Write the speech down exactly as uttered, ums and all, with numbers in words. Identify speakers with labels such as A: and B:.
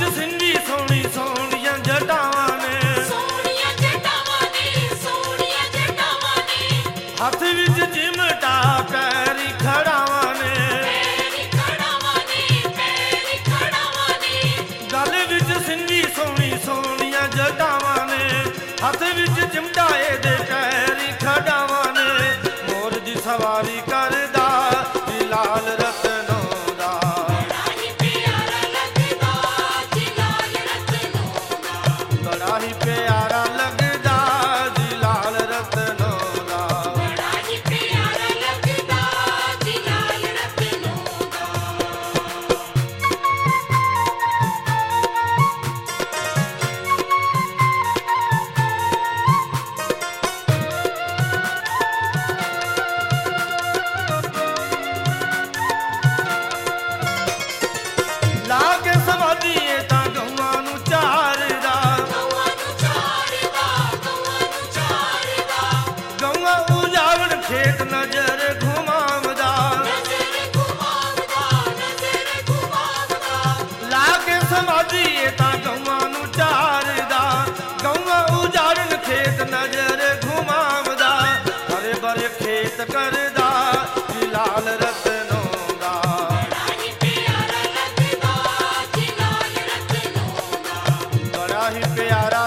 A: ਸਿੰਧੀ ਸੋਹਣੀ ਸੋਹਣੀਆਂ ਜਟਾਵਾਂ ਨੇ,
B: ਸੋਹਣੀਆਂ ਜਟਾਵਾਂ ਨੇ, ਸੋਹਣੀਆਂ ਜਟਾਵਾਂ ਨੇ,
A: ਹੱਥ ਵਿੱਚ ਚਿਮਟਾ ਪੈਰੀ ਖੜਾਵਾਂ ਨੇ,
B: ਪੈਰੀ ਖੜਾਵਾਂ ਨੇ, ਪੈਰੀ ਖੜਾਵਾਂ ਨੇ,
A: ਗਲ ਵਿੱਚ ਸਿੰਧੀ ਸੋਹਣੀ ਸੋਹਣੀਆਂ ਜਟਾਵਾਂ ਨੇ, ਹੱਥ ਵਿੱਚ ਚਿਮਟਾ ਇਹਦੇ ਪੈਰੀ ਖੜਾਵਾਂ ਨੇ, ਮੋਰ ਦੀ ਸਵਾਰੀ ਕਰਦਾ ਜੀ ਲਾਲ ਰਤਨੋਂ ਦਾ,
B: ਬੜਾ ਹੀ ਪਿਆਰਾ ਲੱਗਦਾ ਜੀ ਲਾਲ ਰਤਨੋਂ ਦਾ,
A: ਬੜਾ ਹੀ ਪਿਆਰਾ ਲੱਗਦਾ ਜੀ ਲਾਲ ਰਤਨੋਂ ਦਾ।
B: ਬੜਾ ਹੀ ਪਿਆਰਾ ਲੱਗਦਾ ਜੀ ਲਾਲ ਰਤਨੋਂ ਦਾ।
A: ਲਾ ਕੇ ਸਮਾਧੀ ਇਹ ਤਾਂ ਗਊਆਂ ਨੂੰ ਚਾਰਦਾ,
B: ਗਊਆਂ ਨੂੰ ਚਾਰਦਾ, ਗਊਆਂ ਨੂੰ ਚਾਰਦਾ,
A: ਗਊਆਂ ਉਜਾਵਣ ਖੇਤ ਨਜ਼ਰ ਘੁਮਾਵਦਾ,
B: ਨਜ਼ਰ ਘੁਮਾਵਦਾ, ਨਜ਼ਰ ਘੁਮਾਵਦਾ,
A: ਲਾ ਕੇ ਸਮਾਧੀ ਇਹ ਤਾਂ ਗਊਆਂ ਨੂੰ ਚਾਰਦਾ, ਗਊਆਂ ਉਜਾੜਨ ਖੇਤ ਨਜ਼ਰ ਘੁਮਾਵਦਾ, ਹਰੇ ਭਰੇ ਖੇਤ ਕਰਦਾ ਜੀ ਲਾਲ ਰਤਨੋਂ ਦਾ,
B: ਬੜਾ ਹੀ ਪਿਆਰਾ ਲੱਗਦਾ ਜੀ ਲਾਲ ਰਤਨੋਂ ਦਾ।
A: ਬੜਾ ਹੀ ਪਿਆਰਾ